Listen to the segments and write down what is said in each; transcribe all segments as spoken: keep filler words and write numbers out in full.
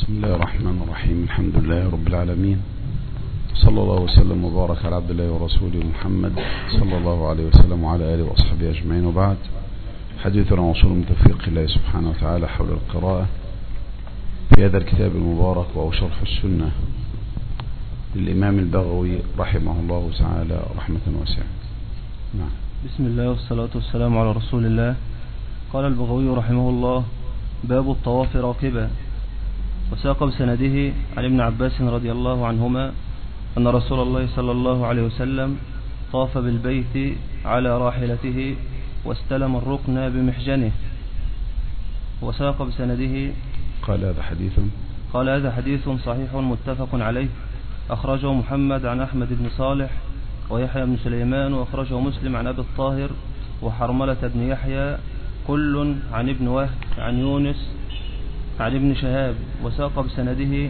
بسم الله الرحمن الرحيم. الحمد لله رب العالمين، صلى الله وسلم وبارك على عبد الله ورسوله محمد صلى الله عليه وسلم وعلى آله وأصحابه أجمعين، وبعد. حديثنا موصول من توفيق الله سبحانه وتعالى حول القراءة في هذا الكتاب المبارك، وهو شرح السنة للإمام البغوي رحمه الله تعالى رحمة واسعة. نعم. بسم الله والصلاة والسلام على رسول الله. قال البغوي رحمه الله: باب الطواف راكبا. وساق بسنده عن ابن عباس رضي الله عنهما أن رسول الله صلى الله عليه وسلم طاف بالبيت على راحلته واستلم الركن بمحجنه. وساق بسنده قال هذا حديث قال هذا حديث صحيح متفق عليه، أخرجه محمد عن أحمد بن صالح ويحيى بن سليمان، وأخرجه مسلم عن أبي الطاهر وحرملة بن يحيى، كل عن ابن وهب عن يونس عن ابن شهاب. وساق بسنده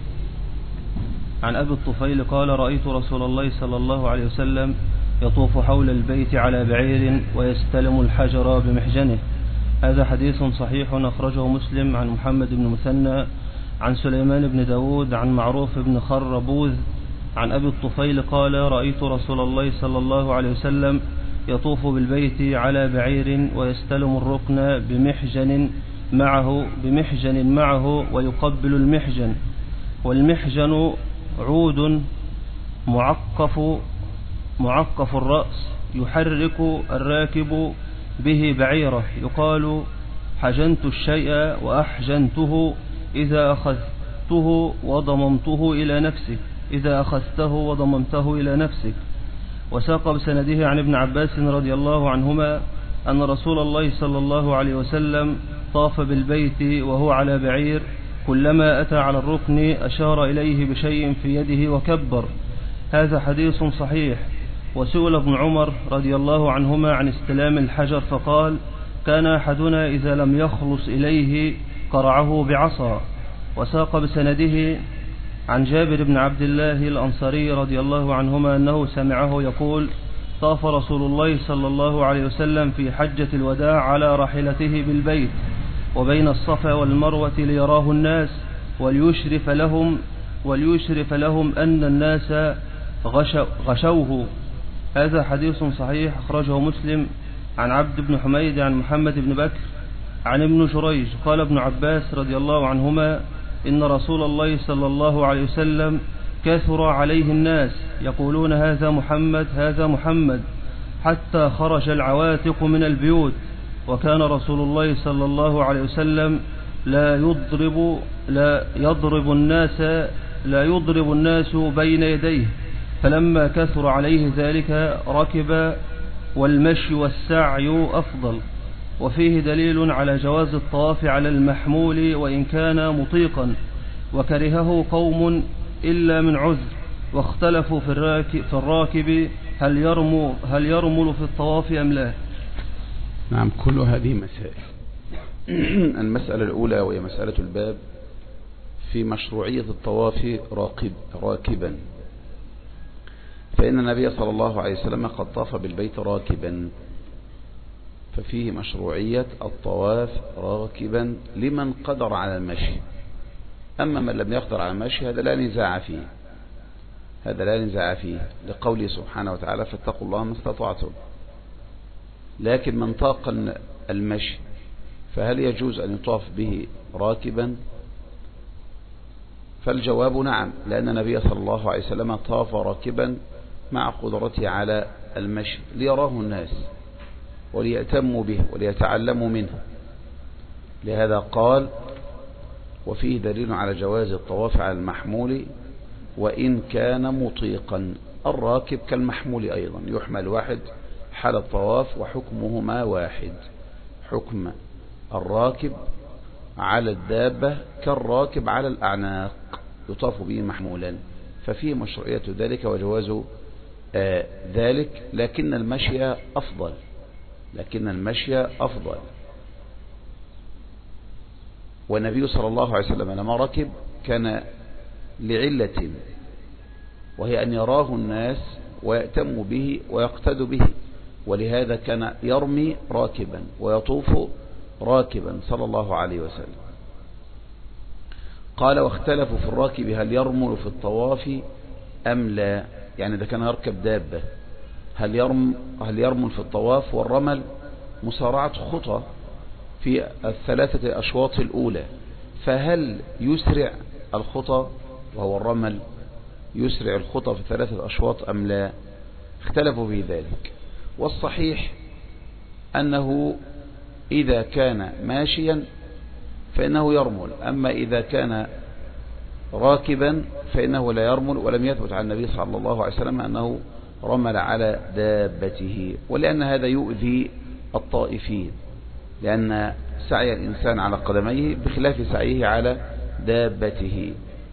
عن أبي الطفيل قال: رأيت رسول الله صلى الله عليه وسلم يطوف حول البيت على بعير ويستلم الحجر بمحجنه. هذا حديث صحيح، أخرجه مسلم عن محمد بن مثنى عن سليمان بن داود عن معروف بن خربوذ عن أبي الطفيل قال: رأيت رسول الله صلى الله عليه وسلم يطوف بالبيت على بعير ويستلم الركن بمحجن معه بمحجن معه ويقبل المحجن. والمحجن عود معقف معقف الرأس يحرك الراكب به بعيره، يقال: حجنت الشيء وأحجنته إذا أخذته وضممته إلى نفسك إذا أخذته وضممته إلى نفسك. وساق بسنده عن ابن عباس رضي الله عنهما أن رسول الله صلى الله عليه وسلم طاف بالبيت وهو على بعير، كلما أتى على الركن أشار إليه بشيء في يده وكبر. هذا حديث صحيح. وسئل ابن عمر رضي الله عنهما عن استلام الحجر فقال: كان أحدنا إذا لم يخلص إليه قرعه بعصا. وساق بسنده عن جابر بن عبد الله الأنصاري رضي الله عنهما أنه سمعه يقول: طاف رسول الله صلى الله عليه وسلم في حجة الوداع على راحلته بالبيت وبين الصفا والمروة ليراه الناس وليشرف لهم وليشرف لهم أن الناس غشوه. هذا حديث صحيح، أخرجه مسلم عن عبد بن حميد عن محمد بن بكر عن ابن جريج قال ابن عباس رضي الله عنهما: إن رسول الله صلى الله عليه وسلم كثر عليه الناس يقولون: هذا محمد هذا محمد، حتى خرج العواتق من البيوت. وكان رسول الله صلى الله عليه وسلم لا يضرب لا يضرب الناس لا يضرب الناس بين يديه، فلما كثر عليه ذلك ركب، والمشي والسعي أفضل. وفيه دليل على جواز الطواف على المحمول وإن كان مطيقا، وكرهه قوم إلا من عذر، واختلفوا في الراكب, في الراكب هل يرمل هل يرمل في الطواف أم لا. نعم، كل هذه مسائل. المسألة الأولى وهي مسألة الباب في مشروعية الطواف راكب راكبا، فإن النبي صلى الله عليه وسلم قد طاف بالبيت راكبا، ففيه مشروعية الطواف راكبا لمن قدر على المشي. أما من لم يقدر على المشي هذا لا نزاع فيه هذا لا نزاع فيه لقوله سبحانه وتعالى: فاتقوا الله ما استطعتم. لكن من طاق المشي فهل يجوز أن يطاف به راكبا؟ فالجواب نعم، لأن النبي صلى الله عليه وسلم طاف راكبا مع قدرته على المشي ليراه الناس وليأتموا به وليتعلموا منه. لهذا قال: وفيه دليل على جواز الطواف على المحمول وإن كان مطيقا. الراكب كالمحمول أيضا، يحمل واحد حال الطواف وحكمهما واحد. حكم الراكب على الدابة كالراكب على الأعناق، يطاف به محمولا، ففيه مشروعية ذلك وجواز آه ذلك، لكن المشي أفضل لكن المشي أفضل والنبي صلى الله عليه وسلم لما ركب كان لعلة، وهي أن يراه الناس ويأتموا به ويقتدوا به، ولهذا كان يرمي راكبا ويطوف راكبا صلى الله عليه وسلم. قال واختلفوا في الراكب هل يرمل في الطواف أم لا، يعني إذا كان يركب دابة هل يرم هل يرمل في الطواف؟ والرمل مسارعة خطى في الثلاثة أشواط الأولى، فهل يسرع الخطى وهو الرمل يسرع الخطى في ثلاثة أشواط أم لا؟ اختلفوا في ذلك. والصحيح أنه إذا كان ماشيا فإنه يرمل، أما إذا كان راكبا فإنه لا يرمل، ولم يثبت عن النبي صلى الله عليه وسلم أنه رمل على دابته، ولأن هذا يؤذي الطائفين، لأن سعي الإنسان على قدميه بخلاف سعيه على دابته.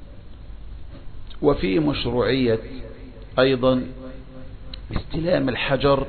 وفي مشروعية أيضا استلام الحجر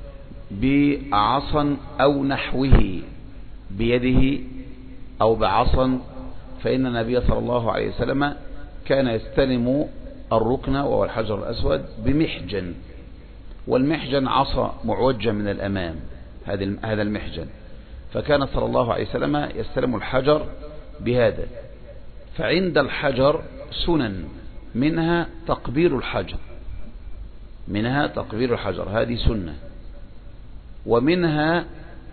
بعصا أو نحوه بيده أو بعصا، فإن النبي صلى الله عليه وسلم كان يستلم الركن وهو الحجر الأسود بمحجن، والمحجن عصا معوجة من الأمام، هذا المحجن، فكان صلى الله عليه وسلم يستلم الحجر بهذا. فعند الحجر سنن، منها تقبيل الحجر منها تقبيل الحجر هذه سنة، ومنها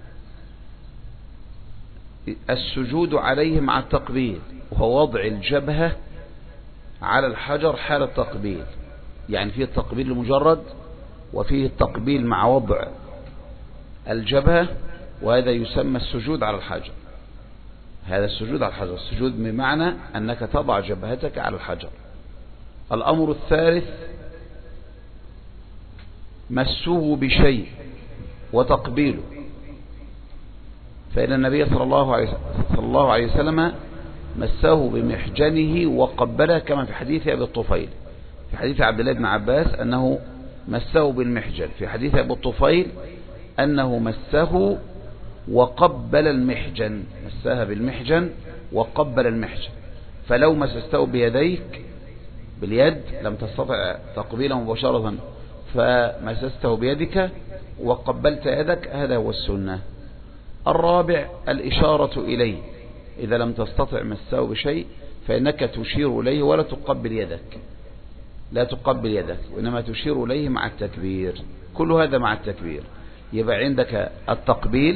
السجود عليه مع التقبيل، وهو وضع الجبهة على الحجر حال التقبيل، يعني فيه التقبيل المجرد وفيه التقبيل مع وضع الجبهة، وهذا يسمى السجود على الحجر. هذا السجود على الحجر، السجود بمعنى أنك تضع جبهتك على الحجر. الأمر الثالث مسه بشيء وتقبيله، فإن النبي صلى الله عليه صلى الله عليه وسلم مسه بمحجنه وقبله، كما في حديث أبي الطفيل، في حديث عبد الله بن عباس أنه مسه بالمحجن، في حديث أبي الطفيل أنه مسه وقبل المحجن، مسها بالمحجن وقبل المحجن. فلو مسسته بيديك باليد لم تستطع تقبيله مباشرة، فمسسته بيدك وقبلت يدك، هذا هو السنة. الرابع الإشارة إليه، إذا لم تستطع مسه بشيء فإنك تشير إليه ولا تقبل يدك، لا تقبل يدك، وإنما تشير إليه مع التكبير، كل هذا مع التكبير. يبقى عندك التقبيل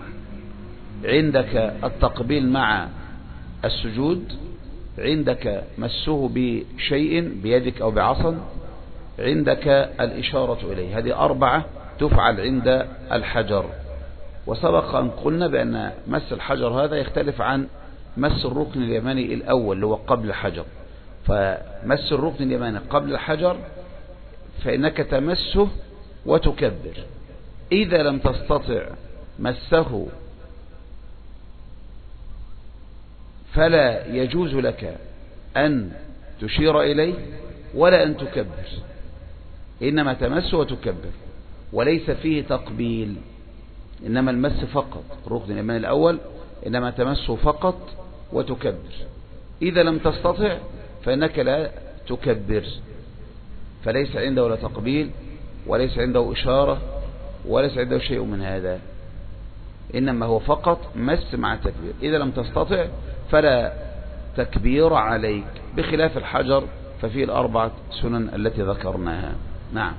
عندك التقبيل مع السجود، عندك مسه بشيء بيدك أو بعصا، عندك الإشارة إليه. هذه أربعة تفعل عند الحجر. وسبق أن قلنا بأن مس الحجر هذا يختلف عن مس الركن اليماني الأول اللي هو قبل الحجر. فمس الركن اليماني قبل الحجر فإنك تمسه وتكبر. إذا لم تستطع مسه فلا يجوز لك أن تشير إليه ولا أن تكبر، إنما تمس وتكبر، وليس فيه تقبيل، إنما المس فقط. الركن اليماني الأول إنما تمسه فقط وتكبر. إذا لم تستطع فإنك لا تكبر، فليس عنده ولا تقبيل وليس عنده إشارة وليس عنده شيء من هذا، إنما هو فقط مس مع التكبير. إذا لم تستطع فلا تكبير عليك، بخلاف الحجر ففيه الأربعة سنن التي ذكرناها. نعم.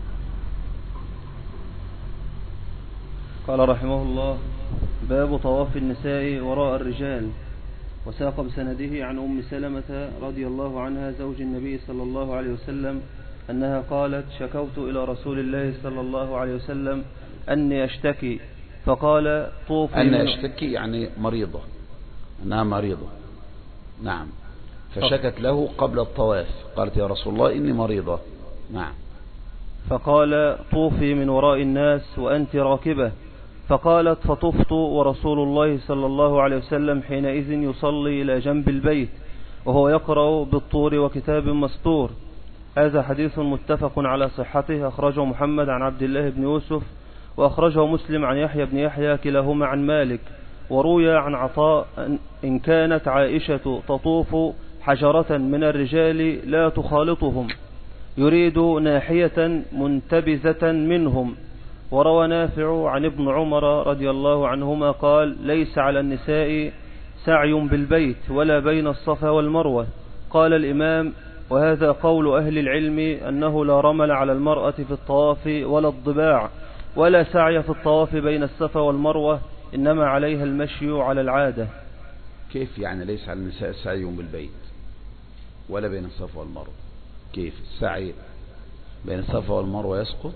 قال رحمه الله: باب طواف النساء وراء الرجال. وساق بسنده عن أم سلمة رضي الله عنها زوج النبي صلى الله عليه وسلم أنها قالت: شكوت إلى رسول الله صلى الله عليه وسلم أني أشتكي، فقال: طوفي. أني أشتكي يعني مريضة، أنها مريضة. نعم. فشكت له قبل الطواف، قالت: يا رسول الله إني مريضة. نعم. فقال: طوفي من وراء الناس وأنت راكبة. فقالت: فطفت ورسول الله صلى الله عليه وسلم حينئذ يصلي إلى جنب البيت وهو يقرأ بالطور وكتاب مسطور. هذا حديث متفق على صحته، أخرجه محمد عن عبد الله بن يوسف، وأخرجه مسلم عن يحيى بن يحيى كلاهما عن مالك. وروي عن عطاء إن كانت عائشة تطوف حجرة من الرجال لا تخالطهم، يريد ناحية منتبذة منهم. وروى نافع عن ابن عمر رضي الله عنهما قال: ليس على النساء سعي بالبيت ولا بين الصفا والمروة. قال الإمام: وهذا قول أهل العلم أنه لا رمل على المرأة في الطواف ولا الضباع ولا سعي في الطواف بين الصفا والمروة، إنما عليها المشي على العادة. كيف يعني ليس على النساء سعي بالبيت ولا بين الصفا والمروة؟ كيف السعي بين الصفا والمروة يسقط؟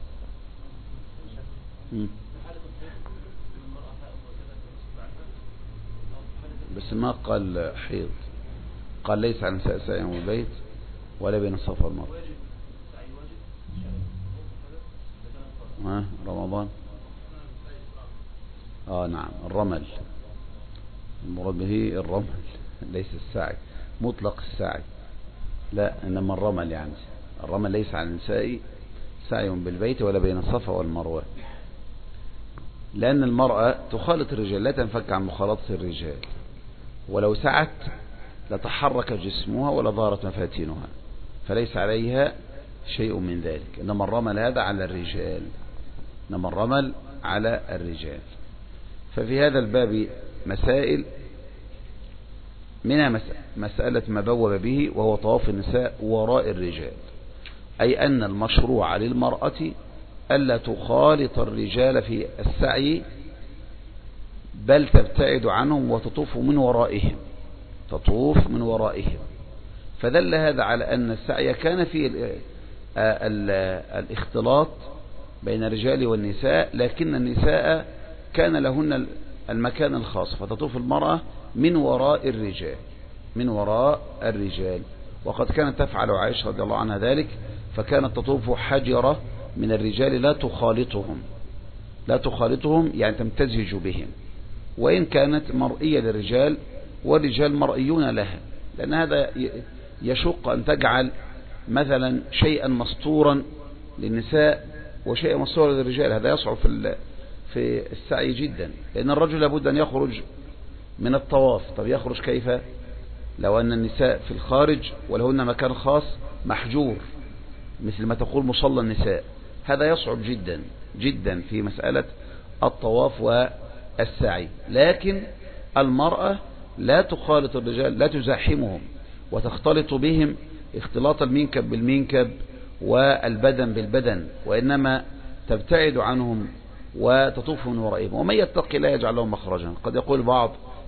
م. بس ما قال حيض، قال ليس على النساء سعي بالبيت ولا بين الصفا والمروة. ها رمضان اه نعم الرمل، المراد به الرمل ليس السعي مطلق السعي، لا إنما الرمل. يعني الرمل ليس على النساء سعي بالبيت ولا بين الصفا والمروة، لأن المرأة تخالط الرجال، لا تنفك عن مخالطة الرجال، ولو سعت لتحرك جسمها ولا ظهرت مفاتنها، فليس عليها شيء من ذلك. إنما الرمل هذا على الرجال، إنما الرمل على الرجال. ففي هذا الباب مسائل، منها مسألة ما بوب به وهو طواف النساء وراء الرجال، أي أن المشروع للمرأة ألا تخالط الرجال في السعي، بل تبتعد عنهم وتطوف من ورائهم، تطوف من ورائهم. فدل هذا على أن السعي كان فيه الاختلاط بين الرجال والنساء، لكن النساء كان لهن المكان الخاص، فتطوف المرأة من وراء الرجال، من وراء الرجال. وقد كانت تفعل عائشة رضي الله عنها ذلك، فكانت تطوف حجرة من الرجال لا تخالطهم، لا تخالطهم يعني تمتزج بهم، وإن كانت مرئية للرجال والرجال مرئيون لها، لأن هذا يشق أن تجعل مثلا شيئا مسطورا للنساء وشيئا مسطورا للرجال، هذا يصعب في في السعي جدا، لأن الرجل لابد أن يخرج من الطواف. طب يخرج كيف لو أن النساء في الخارج ولهن مكان خاص محجور، مثل ما تقول مصلى النساء؟ هذا يصعب جدا جدا في مسألة الطواف والسعي. لكن المرأة لا تخالط الرجال، لا تزاحمهم وتختلط بهم اختلاط المنكب بالمنكب والبدن بالبدن، وإنما تبتعد عنهم وتطوف من ورائهم. ومن يتقي لا يجعل لهم مخرجا. قد يقول بعض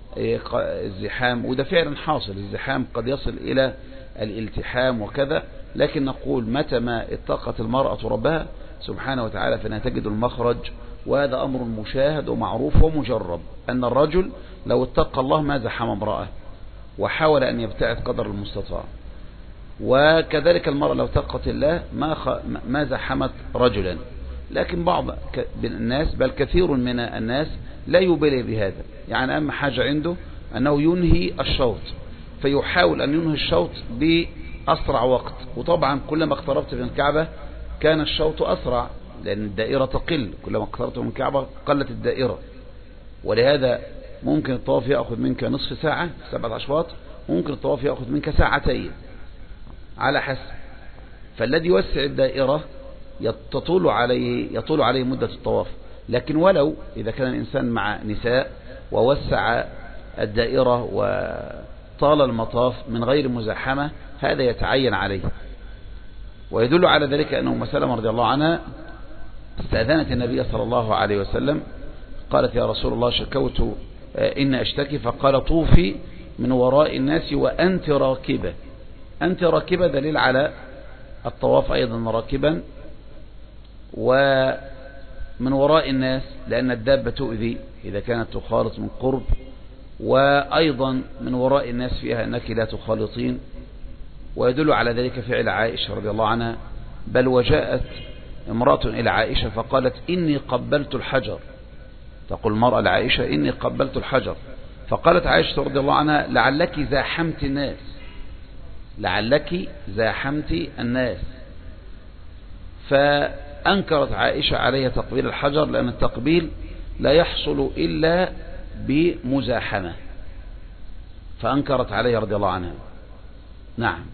الزحام، وده فعلا حاصل، الزحام قد يصل إلى الالتحام وكذا، لكن نقول متى ما اتقت المرأة ربها سبحانه وتعالى فإنها تجد المخرج، وهذا أمر مشاهد ومعروف ومجرب، أن الرجل لو اتقى الله ما زحم امرأة وحاول أن يبتعد قدر المستطاع، وكذلك المرأة لو اتقت الله ما خ... ما زحمت رجلا. لكن بعض الناس بل كثير من الناس لا يبالي بهذا، يعني أهم حاجة عنده أنه ينهي الشوط، فيحاول أن ينهي الشوط بأسرع وقت. وطبعا كلما اقتربت من الكعبة كان الشوط أسرع، لأن الدائرة تقل، كلما اقتربت من الكعبة قلت الدائرة. ولهذا ممكن الطواف يأخذ منك نصف ساعة سبعة أشواط، ممكن الطواف يأخذ منك ساعتين على حسب. فالذي يوسع الدائرة يطول عليه يطول عليه مدة الطواف. لكن ولو إذا كان الإنسان مع نساء ووسع الدائرة وطال المطاف من غير مزاحمة، هذا يتعين عليه. ويدل على ذلك أن أم سلمة رضي الله عنها استأذنت النبي صلى الله عليه وسلم، قالت: يا رسول الله شكوت إن أشتكي، فقال: طوفي من وراء الناس وأنت راكبة. أنت راكبة دليل على الطواف أيضا راكبا، ومن وراء الناس لأن الدابة تؤذي إذا كانت تخالط من قرب، وأيضا من وراء الناس فيها أنك لا تخالطين. ويدل على ذلك فعل عائشة رضي الله عنها، بل وجاءت امرأة إلى عائشة فقالت: إني قبلت الحجر. تقول المرأة لعائشة: إني قبلت الحجر. فقالت عائشة رضي الله عنها: لعلك زاحمت الناس، لعلك زاحمت الناس. فأنكرت عائشة عليها تقبيل الحجر، لأن التقبيل لا يحصل إلا بمزاحمة، فأنكرت عليها رضي الله عنها. نعم.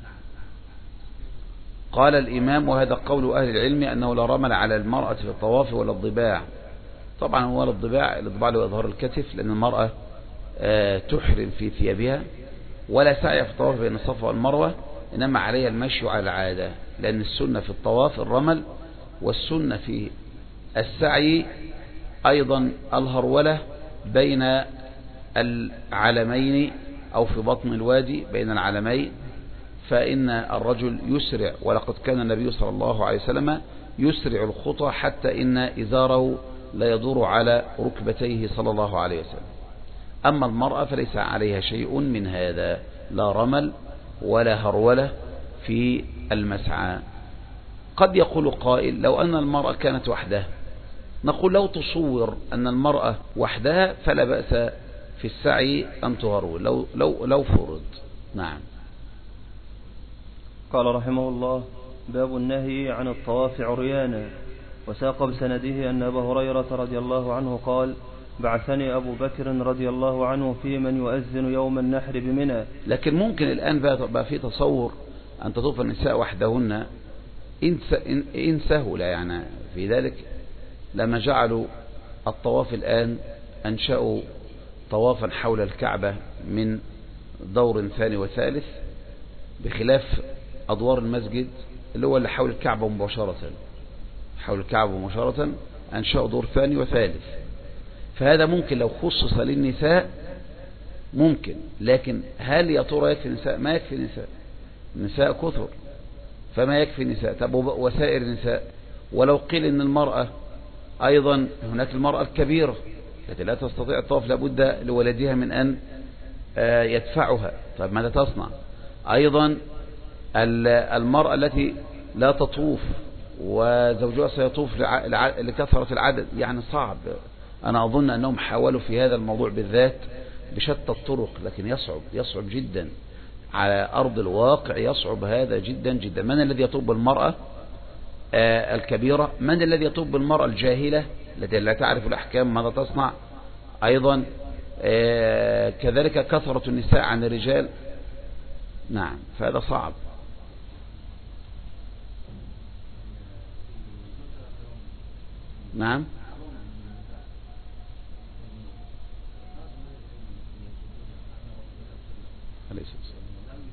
قال الإمام: وهذا قول أهل العلم أنه لا رمل على المرأة في الطواف ولا الضباع. طبعا هو الضباع، الضباع له إظهار الكتف، لأن المرأة تحرم في ثيابها، ولا سعي في الطواف بين الصفا والمروة، إنما عليها المشي على العادة، لأن السنة في الطواف الرمل، والسنة في السعي أيضا الهرولة بين العلمين أو في بطن الوادي بين العلمين. فإن الرجل يسرع، ولقد كان النبي صلى الله عليه وسلم يسرع الخطى حتى إن إزاره لا يدور على ركبتيه صلى الله عليه وسلم. أما المرأة فليس عليها شيء من هذا، لا رمل ولا هرولة في المسعى. قد يقول قائل لو أن المرأة كانت وحدها، نقول لو تصور أن المرأة وحدها فلا بأس في السعي أن تهرول لو, لو, لو فرض. نعم. قال رحمه الله: باب النهي عن الطواف عريانا. وساق بسنده أن أبا هريرة رضي الله عنه قال: بعثني أبو بكر رضي الله عنه في من يؤذن يوم النحر بمنى. لكن ممكن الآن بقى في تصور أن تطوف النساء وحدهن إن سهل يعني في ذلك، لما جعلوا الطواف الآن أنشأوا طوافا حول الكعبة من دور ثاني وثالث، بخلاف أدوار المسجد اللي هو اللي حول الكعبة مباشرة، حول الكعبة مباشرة أنشأوا دور ثاني وثالث. فهذا ممكن لو خصص للنساء ممكن، لكن هل يا ترى يكفي النساء؟ ما يكفي النساء، النساء كثر فما يكفي النساء. طب وسائر النساء؟ ولو قيل ان المرأة ايضا هناك المرأة الكبيرة التي لا تستطيع الطواف، لابد لولدها من ان يدفعها، طيب ماذا تصنع؟ ايضا المرأة التي لا تطوف وزوجها سيطوف لكثرة العدد، يعني صعب. أنا أظن أنهم حاولوا في هذا الموضوع بالذات بشتى الطرق، لكن يصعب يصعب جدا على أرض الواقع، يصعب هذا جدا جدا. من الذي يطوف بالمرأة آه الكبيرة؟ من الذي يطوف بالمرأة الجاهلة التي لا تعرف الأحكام ماذا تصنع؟ أيضا آه كذلك كثرة النساء عن الرجال. نعم، فهذا صعب. نعم. عليه الصلاة والسلام.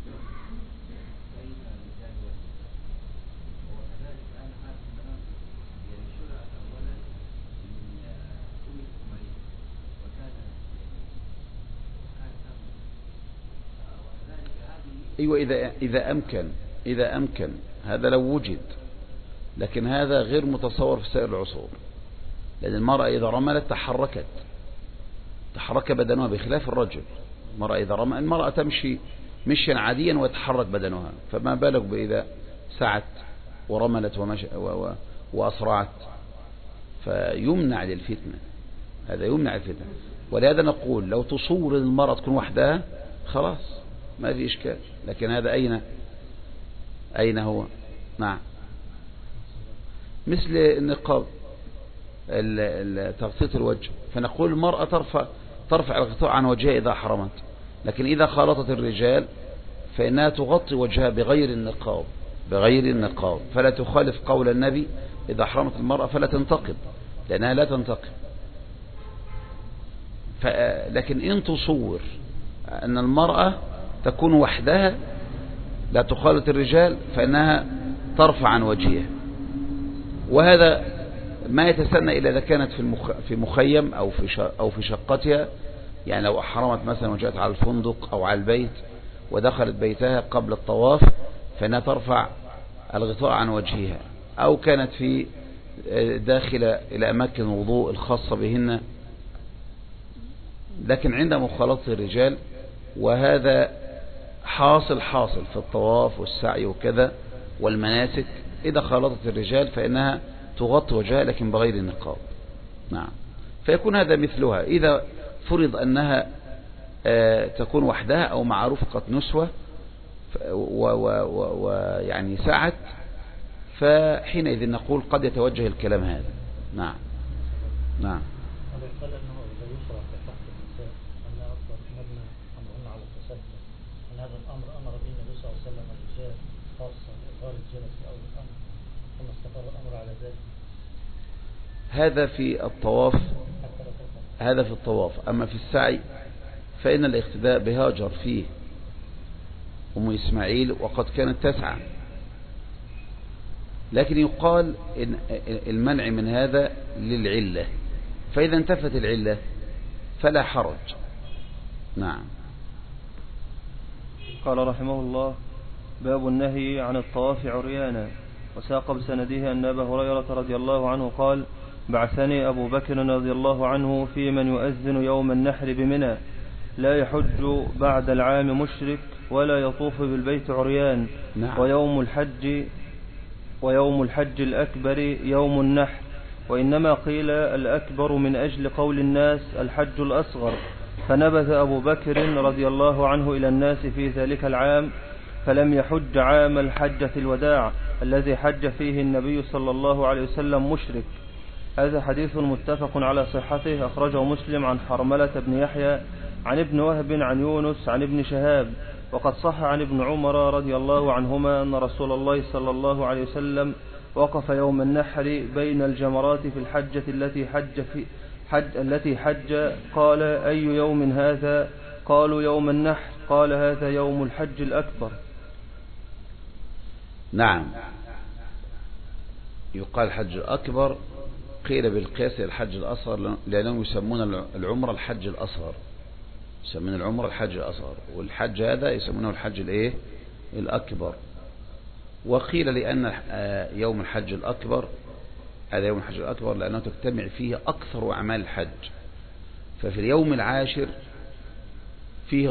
أيوة، إذا إذا أمكن إذا أمكن هذا لو وجد، لكن هذا غير متصور في سائر العصور، لأن المرأة إذا رملت تحركت تحرك بدنها بخلاف الرجل. المرأة إذا رملت المرأة تمشي مشيا عاديا ويتحرك بدنها، فما بالك بإذا سعت ورملت ومش... و... و... وأسرعت، فيمنع للفتنة، هذا يمنع الفتنة. ولهذا نقول لو تصور المرأة تكون وحدها خلاص ما في إشكال، لكن هذا أين أين هو؟ نعم، مثل النقاب تغطية الوجه، فنقول المرأة ترفع ترفع الغطاء عن وجهها إذا حرمت، لكن إذا خالطت الرجال فإنها تغطي وجهها بغير النقاب بغير النقاب فلا تخالف قول النبي: إذا حرمت المرأة فلا تنتقب، لأنها لا تنتقب. لكن إن تصور أن المرأة تكون وحدها لا تخالط الرجال فإنها ترفع عن وجهها، وهذا ما يتسنى إلا إذا كانت في المخ... في مخيم أو في أو في شقتها، يعني لو أحرمت مثلا وجاءت على الفندق أو على البيت ودخلت بيتها قبل الطواف فإنها ترفع الغطاء عن وجهها، أو كانت في داخلة إلى أماكن الوضوء الخاصة بهن. لكن عند مخالطة الرجال، وهذا حاصل حاصل في الطواف والسعي وكذا والمناسك، إذا خالطت الرجال فإنها تغطي وجهها لكن بغير النقاب. نعم، فيكون هذا مثلها إذا فرض أنها آه تكون وحدها أو مع رفقة نسوة ويعني سعت، فحينئذ نقول قد يتوجه الكلام هذا. نعم نعم. هذا الأمر أمر به النبي صلى الله عليه وسلم الرجال خاصة لإظهار الجنس في أول الأمر، ثم استقر الأمر على ذلك. هذا في الطواف، هذا في الطواف. أما في السعي فإن الاقتداء بهاجر فيه أم إسماعيل وقد كانت تسعى، لكن يقال إن المنع من هذا للعلة، فإذا انتفت العلة فلا حرج. نعم. قال رحمه الله: باب النهي عن الطواف عريانا. وساق بسنده أن أبا هريرة رضي الله عنه قال: بعثني أبو بكر رضي الله عنه في من يؤذن يوم النحر بمنى، لا يحج بعد العام مشرك ولا يطوف بالبيت عريان. نعم. ويوم الحج ويوم الحج الأكبر يوم النحر، وإنما قيل الأكبر من أجل قول الناس الحج الأصغر، فنبذ أبو بكر رضي الله عنه إلى الناس في ذلك العام، فلم يحج عام الحجة الوداع الذي حج فيه النبي صلى الله عليه وسلم مشرك. هذا حديث متفق على صحته، أخرجه مسلم عن حرملة بن يحيى عن ابن وهب عن يونس عن ابن شهاب. وقد صح عن ابن عمر رضي الله عنهما أن رسول الله صلى الله عليه وسلم وقف يوم النحر بين الجمرات في الحجة التي حج في حج التي حج، قال: أي يوم هذا؟ قالوا: يوم النحر. قال: هذا يوم الحج الأكبر. نعم. يقال الحج الأكبر، قيل بالقياس الحج الأصغر، لأنهم يسمون العمرة الحج الأصغر، يسمون العمرة الحج الأصغر، والحج هذا يسمونه الحج الإيه؟ الأكبر. وقيل لأن يوم الحج الأكبر هذا يوم الحج الأكبر لأنه تجتمع فيه أكثر أعمال الحج، ففي اليوم العاشر فيه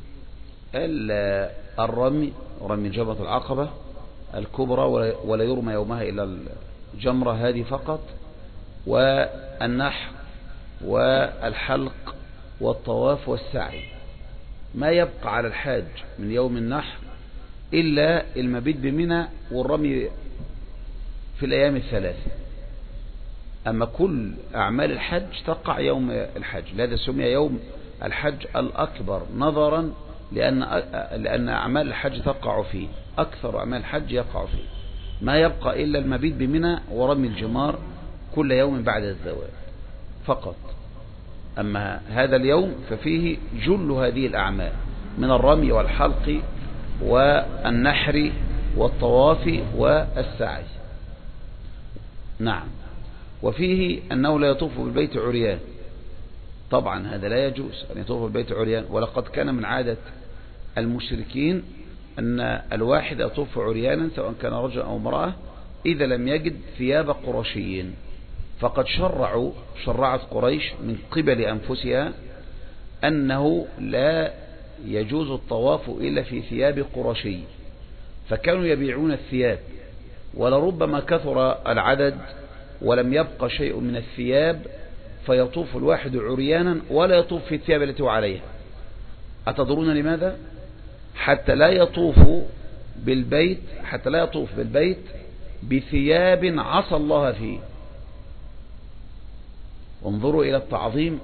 الرمي، رمي جبهة العقبة الكبرى، ولا يرمى يومها إلا الجمرة هذه فقط، والنحر والحلق والطواف والسعي. ما يبقى على الحاج من يوم النحر إلا المبيت بمنى والرمي في الأيام الثلاثة. أما كل أعمال الحج تقع يوم الحج، لهذا سمي يوم الحج الأكبر نظرا لأن لأن أعمال الحج تقع فيه، أكثر أعمال الحج يقع فيه، ما يبقى إلا المبيت بمنى ورمي الجمار كل يوم بعد الزوال فقط. أما هذا اليوم ففيه جل هذه الأعمال من الرمي والحلق والنحر والطواف والسعي. نعم. وفيه أنه لا يطوف بالبيت عريان، طبعا هذا لا يجوز أن يطوف بالبيت عريان، ولقد كان من عادة المشركين أن الواحد يطوف عريانا سواء كان رجل أو امرأة إذا لم يجد ثياب قرشيين، فقد شرعوا شرعت قريش من قبل أنفسها أنه لا يجوز الطواف إلا في ثياب قرشي، فكانوا يبيعون الثياب، ولربما كثر العدد ولم يبقى شيء من الثياب فيطوف الواحد عريانا ولا يطوف في الثياب التي هو عليها. أتدرون لماذا؟ حتى لا يطوف بالبيت حتى لا يطوف بالبيت بثياب عصى الله فيه. انظروا إلى التعظيم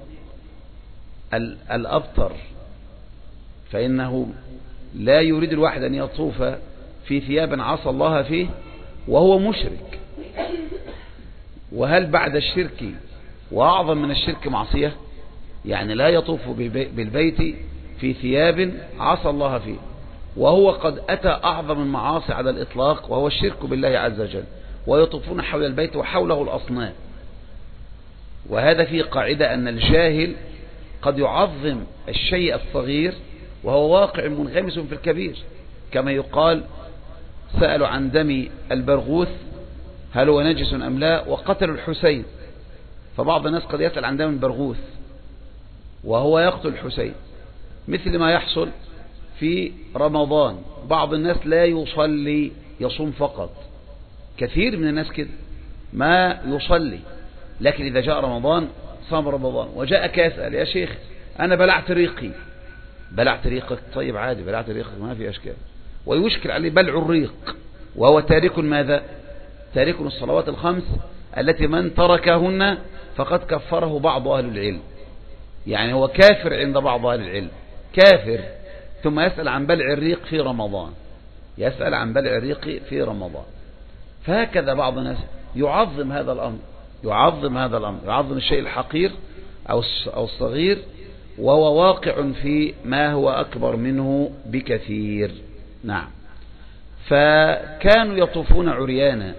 الأبتر، فإنه لا يريد الواحد أن يطوف في ثياب عصى الله فيه وهو مشرك. وهل بعد الشرك وأعظم من الشرك معصية؟ يعني لا يطوف بالبيت في ثياب عصى الله فيه وهو قد أتى أعظم المعاصي على الإطلاق وهو الشرك بالله عز وجل، ويطوفون حول البيت وحوله الأصنام. وهذا فيه قاعدة أن الجاهل قد يعظم الشيء الصغير وهو واقع منغمس في الكبير، كما يقال: سألوا عن دم البرغوث هل هو نجس أم لا وقتلوا الحسين. فبعض الناس قد يسأل عن دم البرغوث وهو يقتل الحسين، مثل ما يحصل في رمضان. بعض الناس لا يصلي، يصوم فقط، كثير من الناس كده ما يصلي، لكن إذا جاء رمضان صام رمضان. وجاءك يسأل: يا شيخ أنا بلعت ريقي. بلعت ريقك؟ طيب عادي، بلعت ريقك ما في أشكال. ويشكل عليه بلع الريق وهو تارك ماذا؟ تارك الصلوات الخمس التي من تركهن فقد كفره بعض أهل العلم، يعني هو كافر عند بعض أهل العلم، كافر. ثم يسأل عن بلع الريق في رمضان، يسأل عن بلع الريق في رمضان. فهكذا بعض الناس يعظم هذا الأمر، يعظم هذا الأمر، يعظم الشيء الحقير أو الصغير وهو واقع في ما هو أكبر منه بكثير. نعم. فكانوا يطوفون عريانا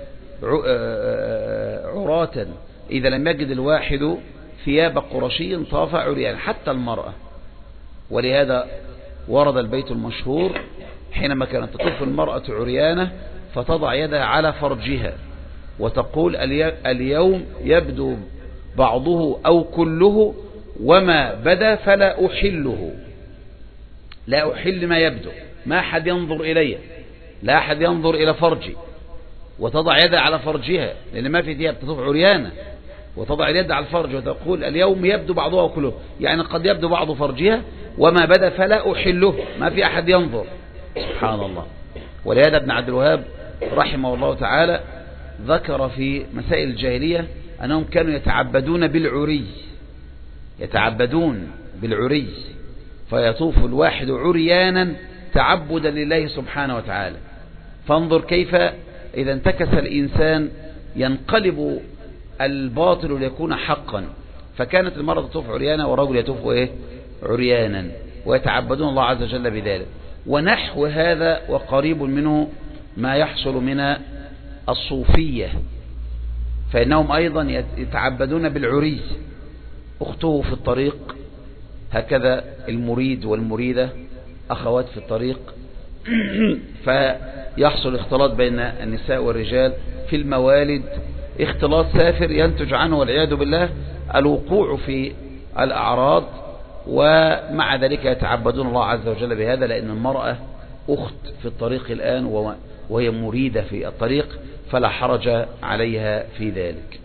عراة إذا لم يجد الواحد ثياب قرشي طاف عريانا حتى المرأة. ولهذا ورد البيت المشهور حينما كانت تطوف المرأة عريانة فتضع يدها على فرجها وتقول اليوم يبدو بعضه أو كله وما بدا فلا أحله، لا أحل ما يبدو، ما أحد ينظر إلي، لا أحد ينظر إلى فرجي، وتضع يدها على فرجها لأن ما في ثياب تطوف عريانة، وتضع اليد على الفرج وتقول اليوم يبدو بعضها وكله، يعني قد يبدو بعض فرجها وما بدا فلا أحله، ما في أحد ينظر. سبحان الله. ولهذا ابن عبد الوهاب رحمه الله تعالى ذكر في مسائل الجاهلية أنهم كانوا يتعبدون بالعري، يتعبدون بالعري، فيطوف الواحد عريانا تعبدا لله سبحانه وتعالى. فانظر كيف إذا انتكس الإنسان ينقلب الباطل ليكون حقا. فكانت المرأة تطوف عريانا والرجل يطوف إيه؟ عريانا، ويتعبدون الله عز وجل بذلك. ونحو هذا وقريب منه ما يحصل من الصوفية، فإنهم أيضا يتعبدون بالعري، أخته في الطريق، هكذا المريد والمريدة أخوات في الطريق، فيحصل اختلاط بين النساء والرجال في الموالد، اختلاط سافر ينتج عنه والعياذ بالله الوقوع في الأعراض. ومع ذلك يتعبدون الله عز وجل بهذا، لأن المرأة أخت في الطريق الآن وهي مريدة في الطريق، فلا حرج عليها في ذلك.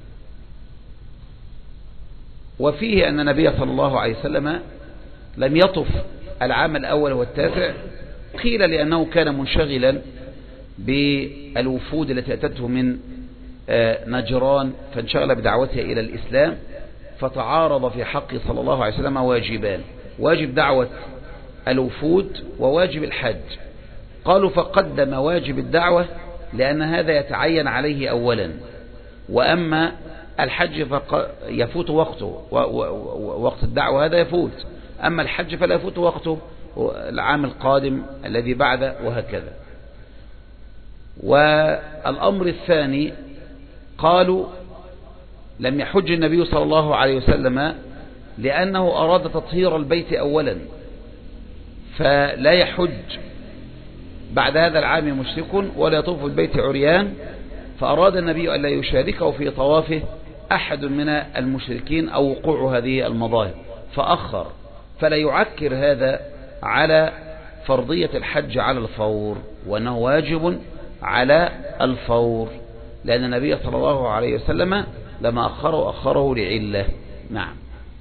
وفيه أن النبي صلى الله عليه وسلم لم يطف العام الأول والتاسع، قيل لأنه كان منشغلا بالوفود التي أتته من نجران فانشغل بدعوتها إلى الإسلام، فتعارض في حقه صلى الله عليه وسلم واجبان: واجب دعوة الوفود وواجب الحج. قالوا فقدم واجب الدعوة لأن هذا يتعين عليه أولا، وأما الحج يفوت وقته، وقت الدعوة هذا يفوت، أما الحج فلا يفوت وقته العام القادم الذي بعده، وهكذا. والأمر الثاني قالوا لم يحج النبي صلى الله عليه وسلم لأنه أراد تطهير البيت أولا، فلا يحج بعد هذا العام مشرك ولا يطوف البيت عريان، فأراد النبي أن لا يشاركه في طوافه أحد من المشركين أو وقوع هذه المظاهر فأخر، فلا يعكر هذا على فرضية الحج على الفور، وأنه واجب على الفور، لأن النبي صلى الله عليه وسلم لما أخره أخره لعلة. نعم.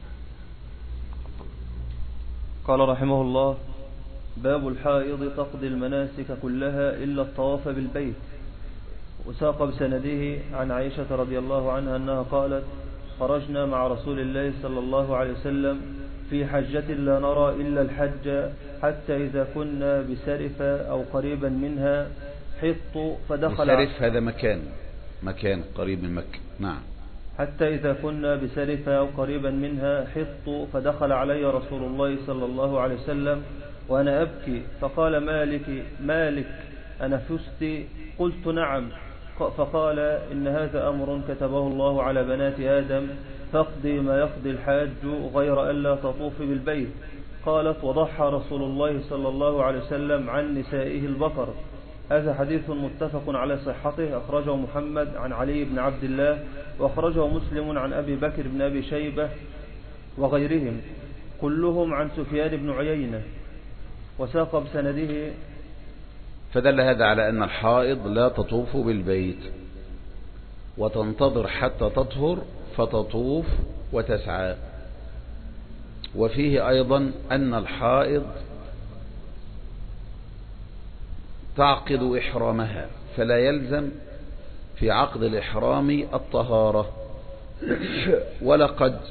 قال رحمه الله: باب الحائض تقضي المناسك كلها إلا الطواف بالبيت. وساق بسنده عن عائشة رضي الله عنها أنها قالت: خرجنا مع رسول الله صلى الله عليه وسلم في حجة لا نرى إلا الحج، حتى إذا كنا بسرف أو قريبا منها حط فدخل. بسرف هذا مكان مكان قريب من مكة. نعم. حتى إذا كنا بسرف أو قريبا منها حط فدخل علي رسول الله صلى الله عليه وسلم وأنا أبكي، فقال: مالك مالك أنا فزت؟ قلت: نعم. فقال: إن هذا أمر كتبه الله على بنات آدم، فاقضي ما يقضي الحاج غير ألا تطوف بالبيت. قالت: وضحى رسول الله صلى الله عليه وسلم عن نسائه البقر. هذا حديث متفق على صحته، أخرجه محمد عن علي بن عبد الله، وأخرجه مسلم عن أبي بكر بن أبي شيبة وغيرهم، كلهم عن سفيان بن عيينة. وساق بسنده. فدل هذا على أن الحائض لا تطوف بالبيت وتنتظر حتى تطهر فتطوف وتسعى. وفيه أيضا أن الحائض تعقد إحرامها، فلا يلزم في عقد الإحرام الطهارة. ولقد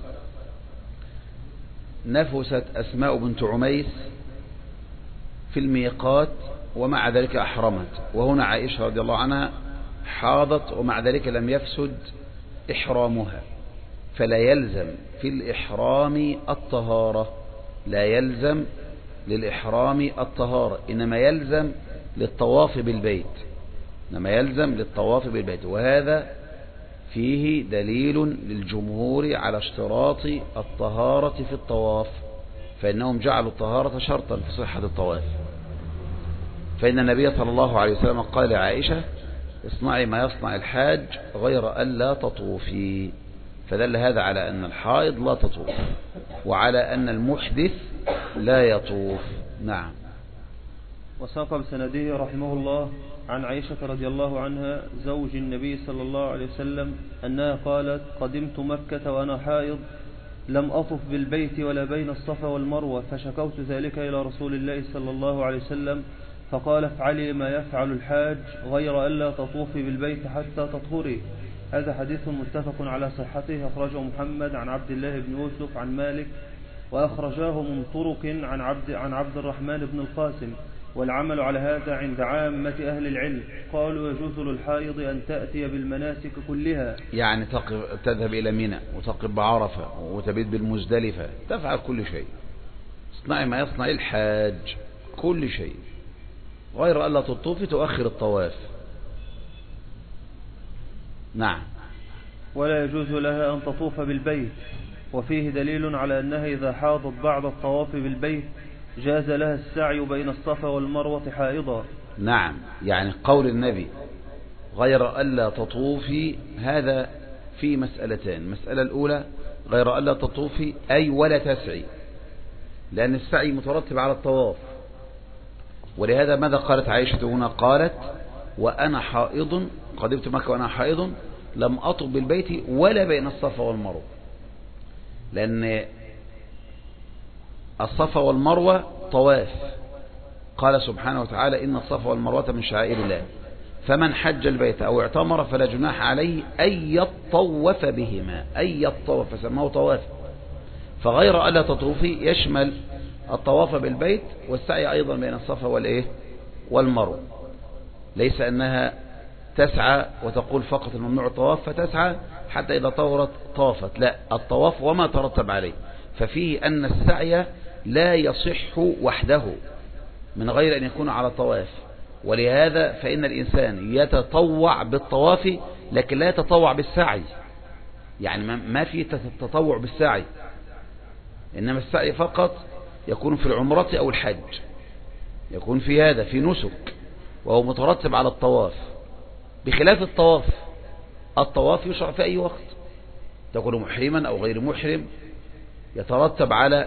نفست أسماء بنت عميس في الميقات ومع ذلك أحرمت، وهنا عائشة رضي الله عنها حاضت ومع ذلك لم يفسد إحرامها. فلا يلزم في الإحرام الطهارة، لا يلزم للإحرام الطهارة، إنما يلزم للطواف بالبيت، إنما يلزم للطواف بالبيت. وهذا فيه دليل للجمهور على اشتراط الطهارة في الطواف، فإنهم جعلوا الطهارة شرطا في صحة الطواف. فإن النبي صلى الله عليه وسلم قال لعائشة: اصنعي ما يصنع الحاج غير ألا تطوفي. فدل هذا على أن الحائض لا تطوف، وعلى أن المحدث لا يطوف. نعم. وساق بسنده رحمه الله عن عائشة رضي الله عنها زوج النبي صلى الله عليه وسلم أنها قالت: قدمت مكة وأنا حائض، لم أطف بالبيت ولا بين الصفا والمروة، فشكوت ذلك إلى رسول الله صلى الله عليه وسلم، فقال: افعلي ما يفعل الحاج غير ألا تطوفي بالبيت حتى تطهري. هذا حديث متفق على صحته، أخرجه محمد عن عبد الله بن يوسف عن مالك، وأخرجاه من طرق عن عبد, عن عبد الرحمن بن القاسم. والعمل على هذا عند عامة أهل العلم، قالوا: يجوز للحائض أن تأتي بالمناسك كلها، يعني تذهب إلى منى وتقف بعرفة وتبيت بالمزدلفة، تفعل كل شيء، اصنعي ما يصنع الحاج، كل شيء، غير ألا تطوفي تؤخر الطواف. نعم. ولا يجوز لها أن تطوف بالبيت، وفيه دليل على أنها إذا حاضت بعد الطواف بالبيت جاز لها السعي بين الصفا والمروة حائضا. نعم، يعني قول النبي غير ألا تطوفي هذا في مسألتين. المسألة الأولى غير ألا تطوفي أي ولا تسعي، لأن السعي مترتب على الطواف. ولهذا ماذا قالت عائشة هنا؟ قالت: وأنا حائض، قدمت مكة وأنا حائض، لم أطف بالبيت ولا بين الصفا والمروة، لأن الصفا والمروة طواف. قال سبحانه وتعالى: إن الصفا والمروة من شعائر الله، فمن حج البيت أو اعتمر فلا جناح عليه أن يطوف بهما، أن يطوف، فسماه طواف. فغير ألا تطوفي يشمل الطواف بالبيت والسعي أيضا بين الصفا والإيه والمروة. ليس أنها تسعى وتقول فقط الممنوع الطواف فتسعى حتى إذا طورت طافت، لا، الطواف وما ترتب عليه. ففيه أن السعي لا يصح وحده من غير أن يكون على طواف. ولهذا فإن الإنسان يتطوع بالطواف لكن لا يتطوع بالسعي، يعني ما في تطوع بالسعي، إنما السعي فقط يكون في العمرة أو الحج، يكون في هذا في نسك وهو مترتب على الطواف، بخلاف الطواف. الطواف يشرع في أي وقت، تكون محرما أو غير محرم، يترتب على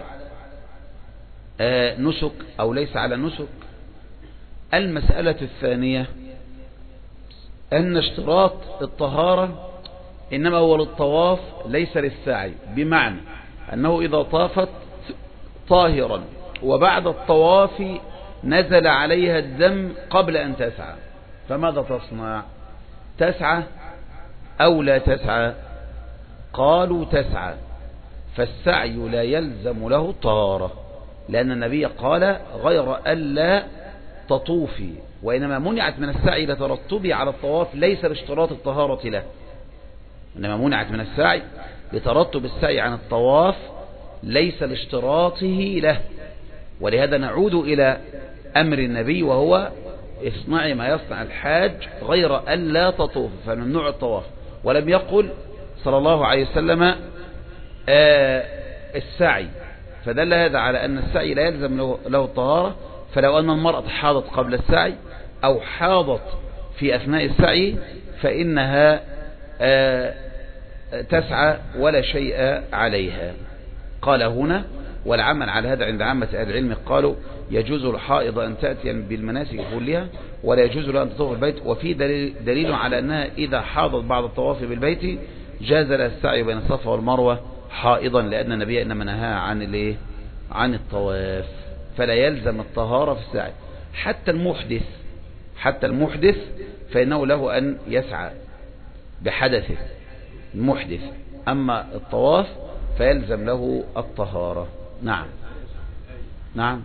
نسك أو ليس على نسك. المسألة الثانية أن اشتراط الطهارة إنما هو للطواف ليس للسعي، بمعنى أنه إذا طافت طاهرا وبعد الطواف نزل عليها الدم قبل أن تسعى، فماذا تصنع؟ تسعى أو لا تسعى؟ قالوا تسعى، فالسعي لا يلزم له الطهارة، لأن النبي قال غير ألا تطوفي، وإنما منعت من السعي لترتبه على الطواف ليس لاشتراط الطهارة له، إنما منعت من السعي لترتب السعي عن الطواف ليس لاشتراطه له. ولهذا نعود إلى أمر النبي وهو اصنعي ما يصنع الحاج غير ألا تطوف، فممنوع الطواف. ولم يقل صلى الله عليه وسلم آه السعي، فدل هذا على أن السعي لا يلزم له, له الطهارة. فلو أن المرأة حاضت قبل السعي أو حاضت في أثناء السعي فإنها آه تسعى ولا شيء عليها. قال هنا: والعمل على هذا عند عامة أهل العلم، قالوا يجوز الحائض أن تأتي بالمناسك كلها ولا يجوز لها أن تطوف بالبيت. وفي دليل, دليل على أنها إذا حاضت بعد الطواف بالبيت جاز لها السعي بين الصفا والمروة حائضا، لأن النبي إنما نهى عن الايه عن الطواف، فلا يلزم الطهارة في السعي. حتى المحدث حتى المحدث فإنه له أن يسعى بحدثه المحدث، أما الطواف فيلزم له الطهارة. نعم نعم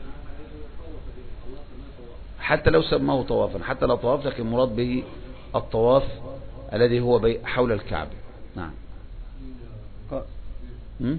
حتى لو سماه طوافا، حتى لو طواف لكن مراد به الطواف الذي هو حول الكعبة. نعم. م?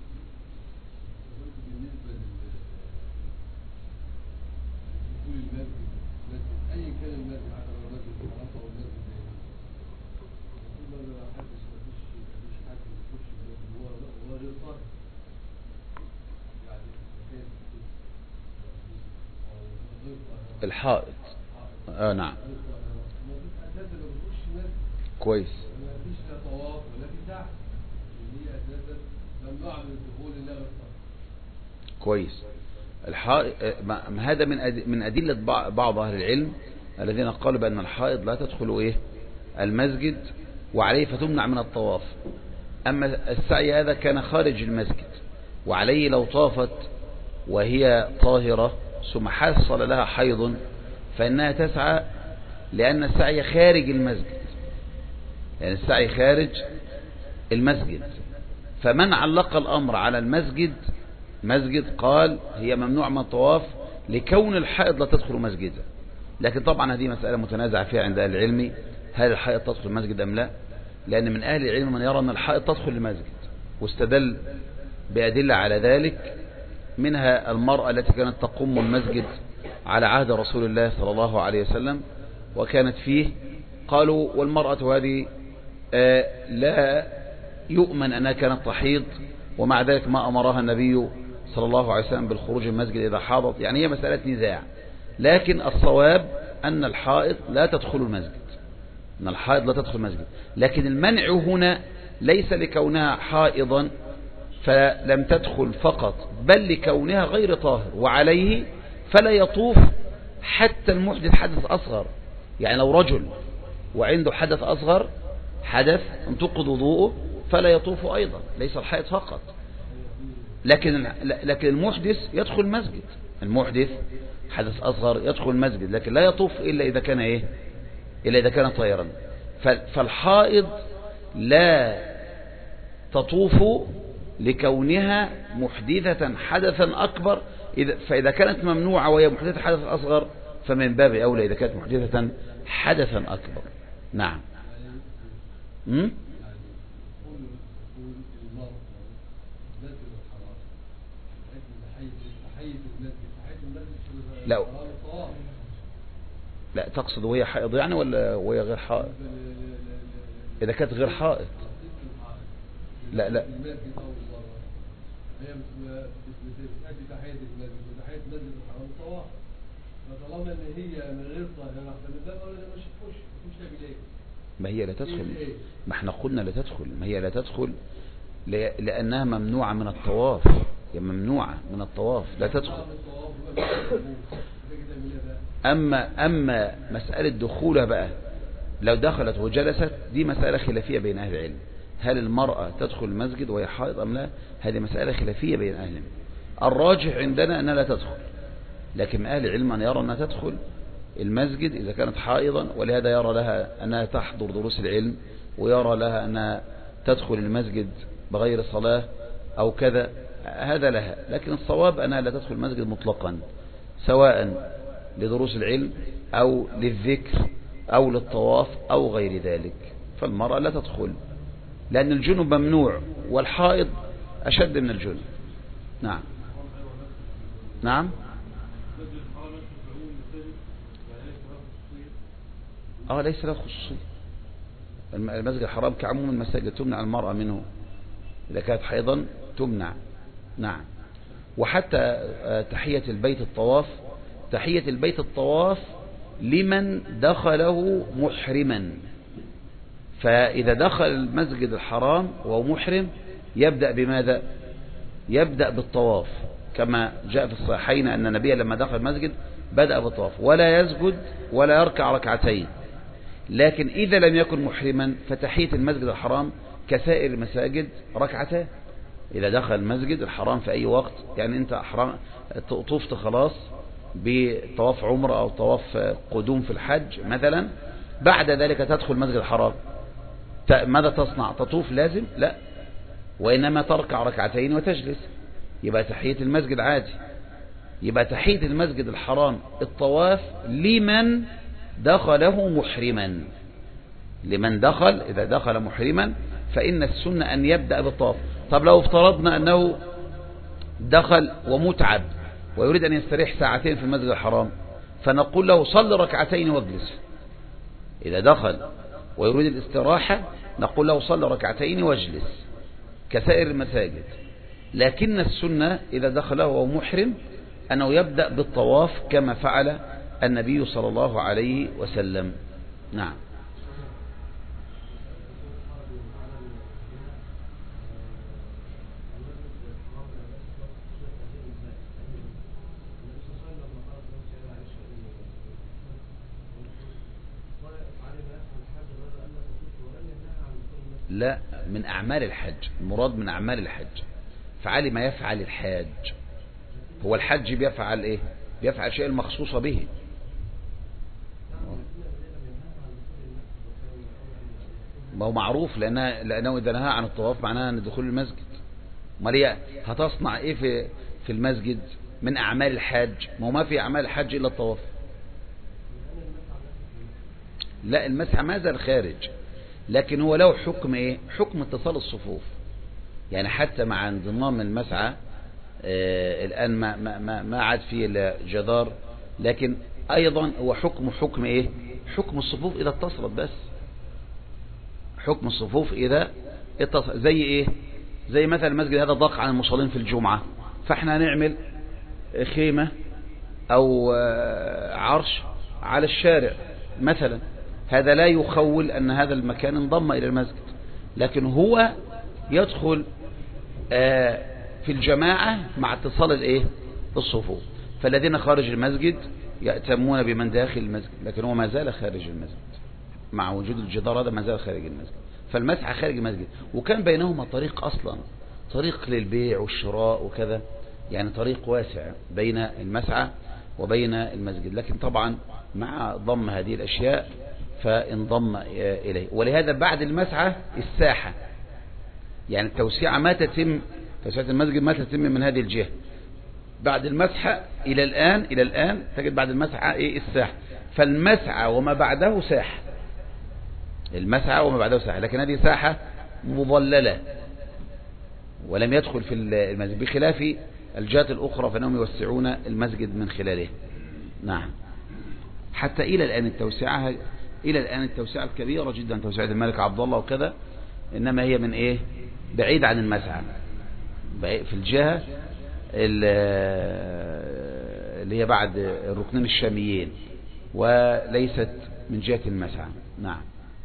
الحائط اه نعم كويس كويس. الحائط هذا من أد... من أدلة بعض أهل العلم الذين قالوا بأن الحائط لا تدخل إيه المسجد وعليه فتمنع من الطواف. أما السعي هذا كان خارج المسجد وعليه لو طافت وهي طاهرة ثم حصل لها حيض فإنها تسعى لأن السعي خارج المسجد، يعني السعي خارج المسجد. فمن علق الأمر على المسجد مسجد قال هي ممنوع من الطواف لكون الحائض لا تدخل مسجدا. لكن طبعا هذه مسألة متنازع فيها عند أهل العلم، هل الحائض تدخل المسجد أم لا؟ لأن من أهل العلم من يرى أن الحائض تدخل المسجد واستدل بأدلة على ذلك، منها المرأة التي كانت تقوم المسجد على عهد رسول الله صلى الله عليه وسلم وكانت فيه، قالوا والمرأة هذه آه لا يؤمن أنها كانت تحيض ومع ذلك ما أمرها النبي صلى الله عليه وسلم بالخروج من المسجد إذا حاضت. يعني هي مسألة نزاع، لكن الصواب أن الحائض لا تدخل المسجد، أن الحائض لا تدخل المسجد. لكن المنع هنا ليس لكونها حائضا فلم تدخل فقط، بل لكونها غير طاهر، وعليه فلا يطوف حتى المحدث حدث أصغر. يعني لو رجل وعنده حدث أصغر حدث انتقض وضوءه فلا يطوف أيضا، ليس الحائض فقط. لكن لكن المحدث يدخل المسجد، المحدث حدث أصغر يدخل المسجد، لكن لا يطوف إلا إذا كان إيه إلا إذا كان طاهرا. فالحائض لا تطوف لكونها محدثة حدثا أكبر، فإذا كانت ممنوعة وهي محدثة حدث أصغر فمن باب أولى إذا كانت محدثة حدثا أكبر. نعم. م? لا لا تقصد وهي حائض يعني ولا وهي غير حائض؟ إذا كانت غير حائض لا لا ما هي لا تدخل، ما احنا قلنا لا تدخل، ما هي لا تدخل لأنها ممنوعة من الطواف، هي ممنوعة من الطواف لا تدخل. أما أما مسألة دخولها بقى لو دخلت وجلست دي مسألة خلافية بين أهل العلم، هل المرأة تدخل المسجد وهي حائض أم لا؟ هذه مسألة خلافية بين أهل العلم. الراجح عندنا أنها لا تدخل، لكن أهل العلم أن يرى أنها تدخل المسجد إذا كانت حائضا، ولهذا يرى لها أنها تحضر دروس العلم، ويرى لها أنها تدخل المسجد بغير صلاة أو كذا، هذا لها. لكن الصواب أنها لا تدخل المسجد مطلقا، سواء لدروس العلم أو للذكر أو للطواف أو غير ذلك، فالمرأة لا تدخل، لأن الجنب ممنوع والحائض أشد من الجنب. نعم نعم اه ليس له خصوصية. المسجد الحرام كعموم المساجد تمنع المرأة منه إذا كانت حيضا تمنع. نعم. وحتى تحية البيت الطواف، تحية البيت الطواف لمن دخله محرما، فإذا دخل المسجد الحرام وهو محرم يبدأ بماذا؟ يبدأ بالطواف، كما جاء في الصحيحين أن النبي لما دخل المسجد بدأ بالطواف ولا يسجد ولا يركع ركعتين. لكن إذا لم يكن محرما فتحية المسجد الحرام كسائر المساجد ركعتين. إذا دخل المسجد الحرام في أي وقت، يعني أنت أحرام طفت خلاص بطواف عمره أو طواف قدوم في الحج مثلا، بعد ذلك تدخل المسجد الحرام، ماذا تصنع؟ تطوف لازم؟ لا، وإنما تركع ركعتين وتجلس، يبقى تحية المسجد عادي. يبقى تحية المسجد الحرام الطواف لمن دخله محرما، لمن دخل، إذا دخل محرما فإن السنة أن يبدأ بالطواف. طب لو افترضنا أنه دخل ومتعب ويريد أن يستريح ساعتين في المسجد الحرام، فنقول له صل ركعتين واجلس. إذا دخل ويريد الاستراحة نقول له صل ركعتين واجلس كسائر المساجد. لكن السنة إذا دخل وهو محرم أنه يبدأ بالطواف كما فعل النبي صلى الله عليه وسلم. نعم. لا، من أعمال الحج، المراد من أعمال الحج. فعلي ما يفعل الحاج. هو الحج بيفعل إيه؟ بيفعل شيء المخصوص به. ما هو معروف لأنه, لأنه إذا نهى عن الطواف معناها أن دخول المسجد. مالية هتصنع إيه في, في المسجد من أعمال الحاج؟ ما هو ما في أعمال الحج إلا الطواف. لا، المسح ما زال خارج، لكن هو له حكم إيه؟ حكم اتصال الصفوف. يعني حتى مع انضمام المسعى آه الآن ما, ما, ما, ما عاد فيه الجدار، لكن أيضا هو حكم حكم إيه؟ حكم الصفوف إذا اتصلت. بس حكم الصفوف إذا اتصل. زي إيه؟ زي مثلا المسجد هذا ضاق عن المصلين في الجمعة، فإحنا نعمل خيمة أو آه عرش على الشارع مثلا. هذا لا يخول أن هذا المكان انضم إلى المسجد، لكن هو يدخل في الجماعة مع اتصال الايه الصفوف. فالذين خارج المسجد يأتمون بمن داخل المسجد، لكن هو ما زال خارج المسجد مع وجود الجدار، هذا ما زال خارج المسجد. فالمسعى خارج المسجد، وكان بينهما طريق أصلا، طريق للبيع والشراء وكذا، يعني طريق واسع بين المسعى وبين المسجد. لكن طبعا مع ضم هذه الأشياء فانضم إليه. ولهذا بعد المسعى الساحة، يعني التوسعة ما تتم، توسعة المسجد ما تتم من هذه الجهة. بعد المسحة إلى الآن إلى الآن تجد بعد المسحة إيه؟ الساحة. فالمسعى وما بعده ساحة، المسعى وما بعده ساحة، لكن هذه ساحة مظللة ولم يدخل في المسجد، بخلاف الجهات الأخرى فإنهم يوسعون المسجد من خلاله. نعم. حتى إلى الآن التوسعة إلى الآن التوسعة الكبيرة جدا، توسعة الملك عبد الله وكذا، إنما هي من إيه؟ بعيد عن المسعى، في الجهة اللي هي بعد الركنين الشاميين، وليست من جهة المسعى. نعم.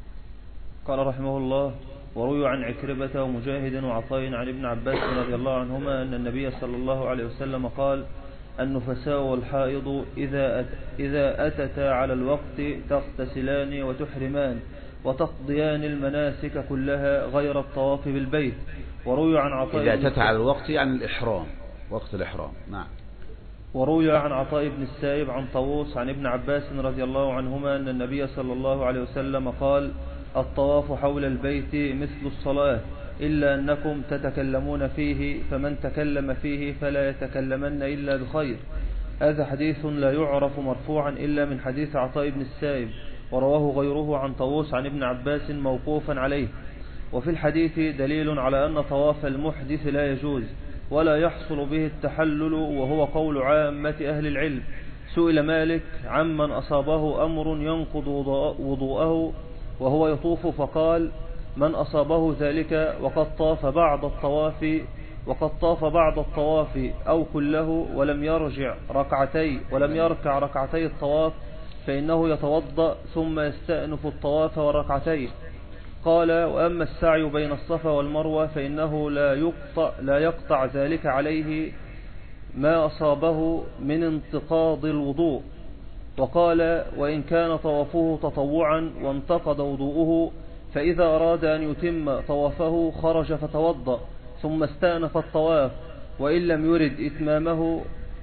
قال رحمه الله: وروي عن عكرمة ومجاهد وعطاء عن ابن عباس رضي الله عنهما أن النبي صلى الله عليه وسلم قال: النفساء والحائض إذا أت إذا أتتا على الوقت تغتسلان وتحرمان وتقضيان المناسك كلها غير الطواف بالبيت. وروي عن عطاء إذا أتتا على الوقت يعني الإحرام، وقت الإحرام. نعم. وروي عن عطاء بن السائب عن طاووس عن ابن عباس رضي الله عنهما أن النبي صلى الله عليه وسلم قال: الطواف حول البيت مثل الصلاة إلا أنكم تتكلمون فيه، فمن تكلم فيه فلا يتكلمن إلا بخير. هذا حديث لا يعرف مرفوعا إلا من حديث عطاء بن السائب، ورواه غيره عن طاووس عن ابن عباس موقوفا عليه. وفي الحديث دليل على أن طواف المحدث لا يجوز ولا يحصل به التحلل، وهو قول عامة أهل العلم. سئل مالك عمن أصابه أمر ينقض وضوءه وهو يطوف فقال: من أصابه ذلك وقد طاف بعض الطواف وقد طاف بعض الطواف أو كله ولم يرجع ركعتي ولم يركع ركعتي الطواف فإنه يتوضأ ثم يستأنف الطواف والركعتين. قال: وأما السعي بين الصفا والمروة فإنه لا يقطع, لا يقطع ذلك عليه ما أصابه من انتقاض الوضوء. وقال: وإن كان طوافه تطوعا وانتقض وضوءه فإذا أراد أن يتم طوافه خرج فتوضأ ثم استأنف الطواف، وإن لم يرد إتمامه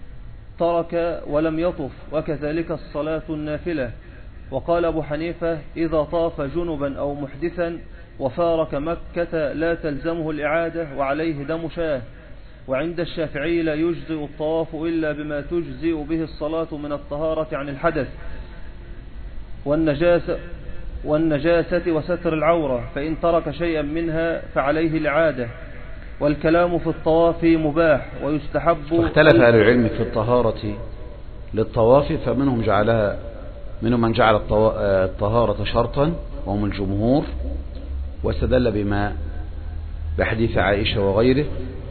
ترك ولم يطف، وكذلك الصلاة النافلة. وقال أبو حنيفة: إذا طاف جنبا أو محدثا وفارك مكة لا تلزمه الإعادة وعليه دم شاه. وعند الشافعي لا يجزئ الطواف إلا بما تجزئ به الصلاة من الطهارة عن الحدث والنجاسة والنجاسة وستر العورة، فإن ترك شيئا منها فعليه الإعادة. والكلام في الطواف مباح ويستحب. فاختلف أهل العلم في الطهارة للطواف، فمنهم جعلها منهم من جعل الطهارة شرطا وهم الجمهور، واستدل بما بحديث عائشة وغيره.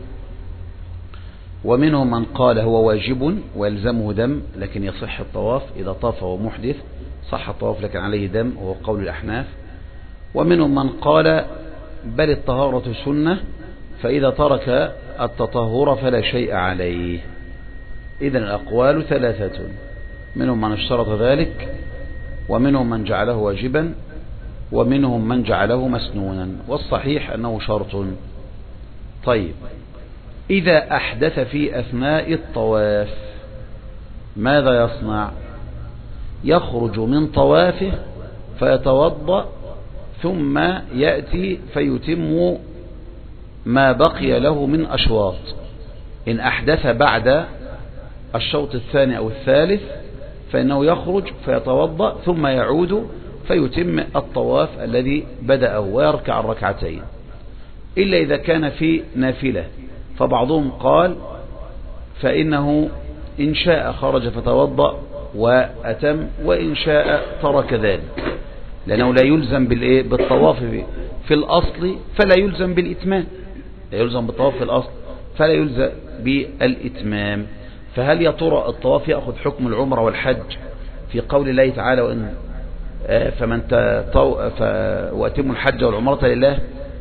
ومنهم من قال هو واجب ويلزمه دم لكن يصح الطواف إذا طاف ومحدث، صح الطواف لكن عليه دم، وهو قول الأحناف. ومنهم من قال بل الطهارة سنة، فإذا ترك التطهر فلا شيء عليه. إذن الأقوال ثلاثة، منهم من اشترط ذلك، ومنهم من جعله واجبا، ومنهم من جعله مسنونا، والصحيح أنه شرط. طيب، إذا أحدث في أثناء الطواف ماذا يصنع؟ يخرج من طوافه فيتوضأ ثم يأتي فيتم ما بقي له من أشواط. إن أحدث بعد الشوط الثاني أو الثالث فإنه يخرج فيتوضأ ثم يعود فيتم الطواف الذي بدأه ويركع الركعتين، إلا إذا كان في نافلة. فبعضهم قال فإنه إن شاء خرج فتوضأ وأتم، وإن شاء ترك ذلك، لأنه لا يلزم بالطواف في الأصل فلا يلزم بالإتمام، لا يلزم بالطواف في الأصل فلا يلزم بالإتمام. فهل يا ترى الطواف يأخذ حكم العمرة والحج في قول الله تعالى وإن فمن وأتم الحج والعمرة لله؟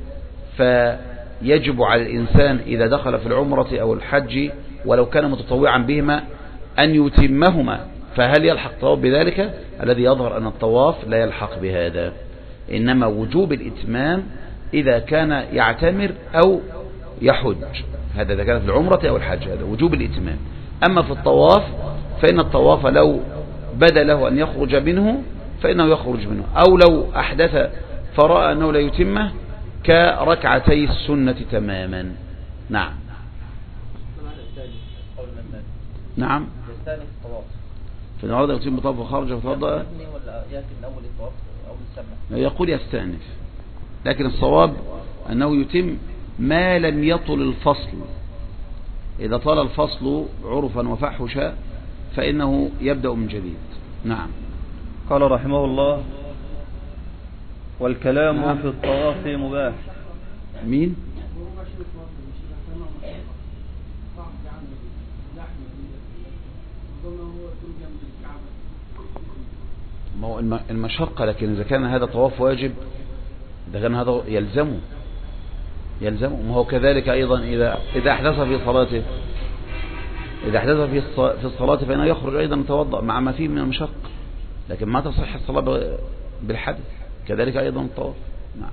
فيجب على الإنسان إذا دخل في العمرة أو الحج ولو كان متطوعا بهما أن يتمهما، فهل يلحق الطواف بذلك؟ الذي يظهر أن الطواف لا يلحق بهذا، إنما وجوب الإتمام إذا كان يعتمر أو يحج، هذا إذا كان في العمرة أو الحج، هذا وجوب الإتمام. أما في الطواف فإن الطواف لو بدا له أن يخرج منه فإنه يخرج منه، أو لو أحدث فرأى أنه لا يتمه كركعتي السنة تماما. نعم نعم في النهارده يتم طواف وخرج فتوضأ، يقول يستأنف، لكن الصواب أنه يتم ما لم يطل الفصل. إذا طال الفصل عرفا وفحشا فإنه يبدأ من جديد. نعم. قال رحمه الله والكلام نعم. في الطواف مباح. مين؟ ما هو المشقة، لكن إذا كان هذا طواف واجب إذا كان هذا يلزمه يلزمه ما هو كذلك أيضا إذا إذا أحدث في صلاته إذا أحدث في في الصلاة فإنه يخرج أيضا يتوضأ مع ما فيه من المشقة، لكن ما تصح الصلاة بالحدث، كذلك أيضا الطواف. نعم.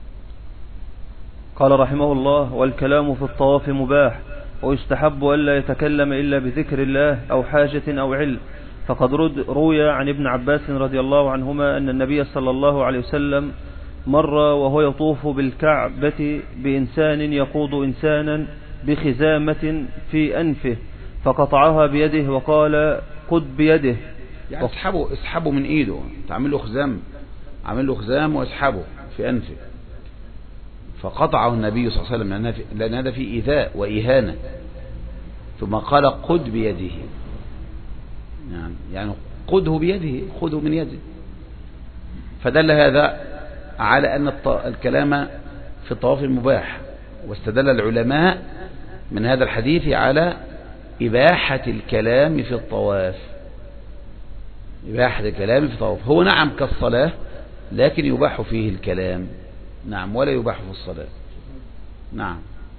قال رحمه الله والكلام في الطواف مباح ويستحب ألا يتكلم إلا بذكر الله أو حاجة أو علم، فقد روي عن ابن عباس رضي الله عنهما أن النبي صلى الله عليه وسلم مر وهو يطوف بالكعبة بإنسان يقود إنسانا بخزامة في أنفه فقطعها بيده وقال قد بيده، يعني اسحبه اسحبه من إيده، تعمل له خزام عمل له خزام واسحبه في أنفه، فقطعه النبي صلى الله عليه وسلم لأن هذا فيه إيذاء وإهانة، ثم قال قد بيده، يعني يعني قده بيده، خذه من يده. فدل هذا على أن الكلام في الطواف المباح، واستدل العلماء من هذا الحديث على إباحة الكلام في الطواف، إباحة الكلام في الطواف هو نعم كالصلاة لكن يباح فيه الكلام، نعم، ولا يباح في الصلاة. نعم.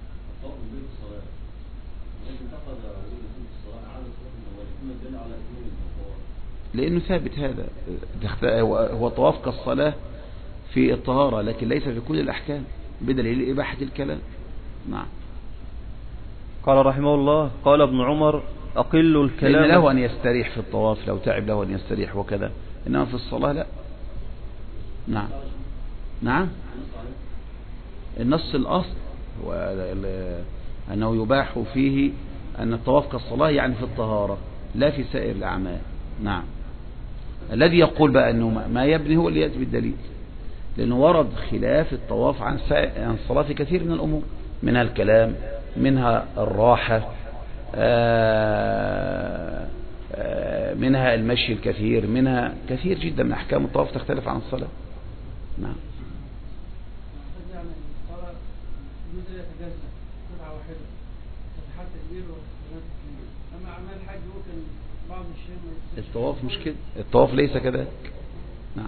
لأنه ثابت هذا هو طواف كالصلاة في الطهارة لكن ليس في كل الأحكام بدليل إباحة الكلام. نعم. قال رحمه الله قال ابن عمر أقل الكلام، لأن له أن يستريح في الطواف لو تعب له أن يستريح وكذا، إنما في الصلاة لا. نعم نعم. النص الأصل هو أنه يباح فيه أن الطواف كالصلاة يعني في الطهارة لا في سائر الأعمال. نعم. الذي يقول بقى أنه ما يبني هو اللي يأتي بالدليل، لأنه ورد خلاف الطواف عن عن الصلاة في كثير من الأمور، منها الكلام، منها الراحة، منها المشي الكثير، منها كثير جدا من أحكام الطواف تختلف عن الصلاة. نعم. الطواف مش كده، الطواف ليس كذلك. نعم.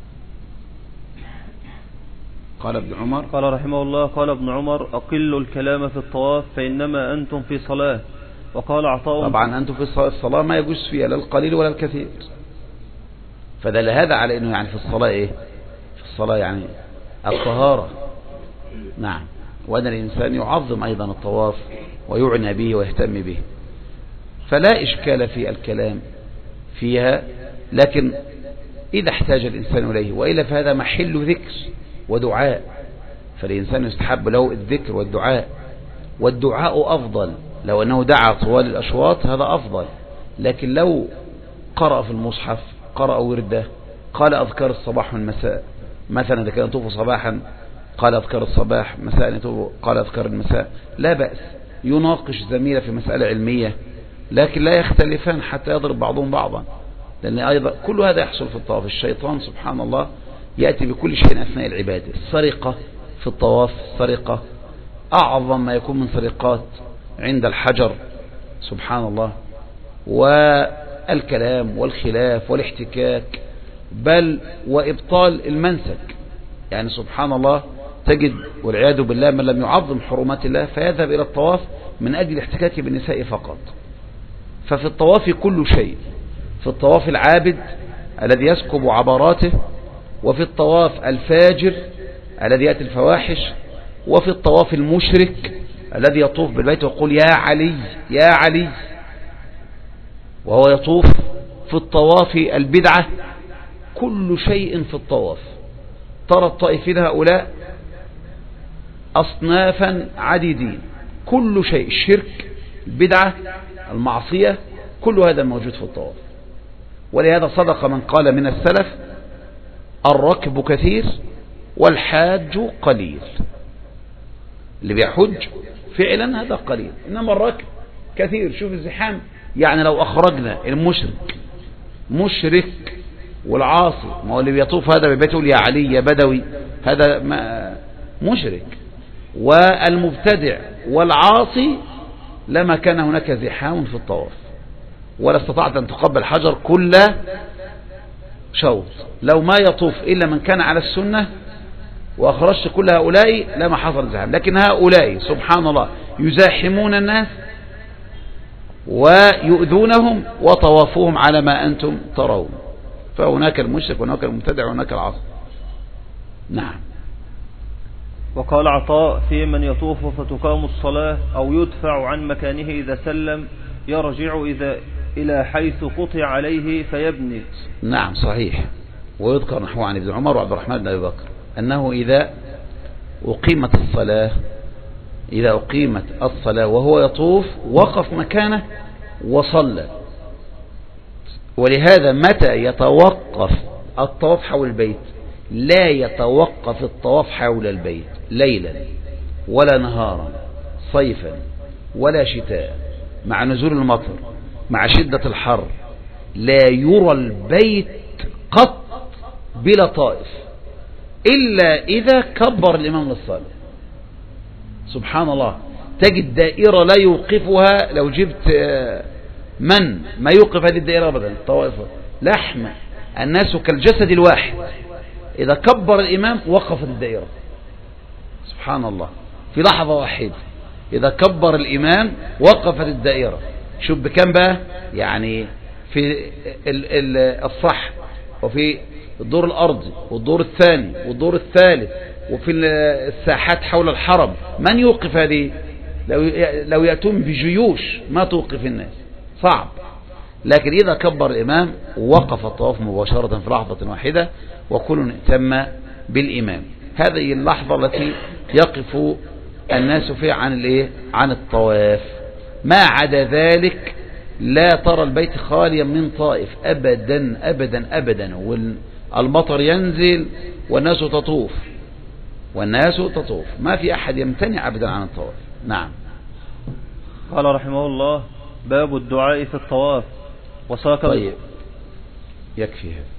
قال ابن عمر قال رحمه الله قال ابن عمر أقلوا الكلام في الطواف فإنما أنتم في صلاة. وقال عطاء طبعا أنتم في الصلاة ما يجوز فيها لا القليل ولا الكثير، فدل هذا على أنه يعني في الصلاة إيه، في الصلاة يعني الطهارة. نعم. وأن الإنسان يعظم أيضا الطواف ويعنى به ويهتم به، فلا إشكال في الكلام فيها، لكن إذا احتاج الإنسان إليه، وإلا فهذا محل ذكر ودعاء، فالإنسان يستحب له الذكر والدعاء، والدعاء أفضل. لو أنه دعا طوال الأشواط هذا أفضل، لكن لو قرأ في المصحف، قرأ ورده، قال أذكار الصباح والمساء، مثلا إذا كان يطوف صباحا قال أذكار الصباح، مساء قال أذكار المساء، لا بأس. يناقش زميله في مسألة علمية، لكن لا يختلفان حتى يضرب بعضهم بعضا، لأن أيضا كل هذا يحصل في الطواف. الشيطان سبحان الله يأتي بكل شيء أثناء العبادة. السرقة في الطواف، السرقة أعظم ما يكون من سرقات عند الحجر سبحان الله، والكلام والخلاف والاحتكاك، بل وإبطال المنسك. يعني سبحان الله تجد والعياذ بالله من لم يعظم حرمات الله فيذهب إلى الطواف من أجل الاحتكاك بالنساء فقط. ففي الطواف كل شيء، في الطواف العابد الذي يسكب عبراته، وفي الطواف الفاجر الذي يأتي الفواحش، وفي الطواف المشرك الذي يطوف بالبيت ويقول يا علي يا علي، وهو يطوف. في الطواف البدعة، كل شيء في الطواف. ترى الطائفين هؤلاء أصنافا عديدين، كل شيء، الشرك، البدعة، المعصية، كل هذا موجود في الطواف. ولهذا صدق من قال من السلف الركب كثير والحاج قليل. اللي بيحج فعلا هذا قليل، إنما الركب كثير. شوف الزحام، يعني لو أخرجنا المشرك مشرك والعاصي، ما هو اللي بيطوف هذا ببيته يقول يا علي يا بدوي، هذا مشرك، والمبتدع والعاصي، لما كان هناك زحام في الطواف، ولا استطعت أن تقبل حجر كل شوط. لو ما يطوف إلا من كان على السنة وأخرجت كل هؤلاء لما حصل زحام، لكن هؤلاء سبحان الله يزاحمون الناس ويؤذونهم وطوافوهم على ما أنتم ترون. فهناك المشرك وهناك المبتدع وهناك العاصي. نعم. وقال عطاء في من يطوف فتقام الصلاة أو يدفع عن مكانه إذا سلم يرجع إذا إلى حيث قطع عليه فيبني. نعم صحيح. ويذكر نحو عن ابن عمر وعبد الرحمن بن أبي بكر أنه إذا أقيمت الصلاة إذا أقيمت الصلاة وهو يطوف وقف مكانه وصلى. ولهذا متى يتوقف الطواف حول البيت؟ لا يتوقف الطواف حول البيت ليلا ولا نهارا، صيفا ولا شتاء، مع نزول المطر، مع شدة الحر، لا يرى البيت قط بلا طائف إلا إذا كبر الإمام للصلاة. سبحان الله، تجد دائرة لا يوقفها، لو جبت من ما يوقف هذه الدائرة أبدا، الطوائف لحمة، الناس كالجسد الواحد، إذا كبر الإمام وقفت الدائرة. سبحان الله، في لحظة واحدة إذا كبر الإمام وقفت الدائرة. شوف بكم بقى، يعني في الصح، وفي الدور الأرضي والدور الثاني والدور الثالث، وفي الساحات حول الحرم، من يوقف هذه؟ لو يأتون بجيوش ما توقف الناس، صعب. لكن إذا كبر الإمام وقف الطواف مباشرة في لحظة واحدة، وكل ائتم بالإمام. هذه اللحظة التي يقف الناس فيها عن الايه عن الطواف. ما عدا ذلك لا ترى البيت خاليا من طائف أبدا أبدا أبدا، والمطر ينزل والناس تطوف والناس تطوف ما في أحد يمتنع أبدا عن الطواف. نعم. قال رحمه الله: باب الدعاء في الطواف. وساق طيب يكفي هذا.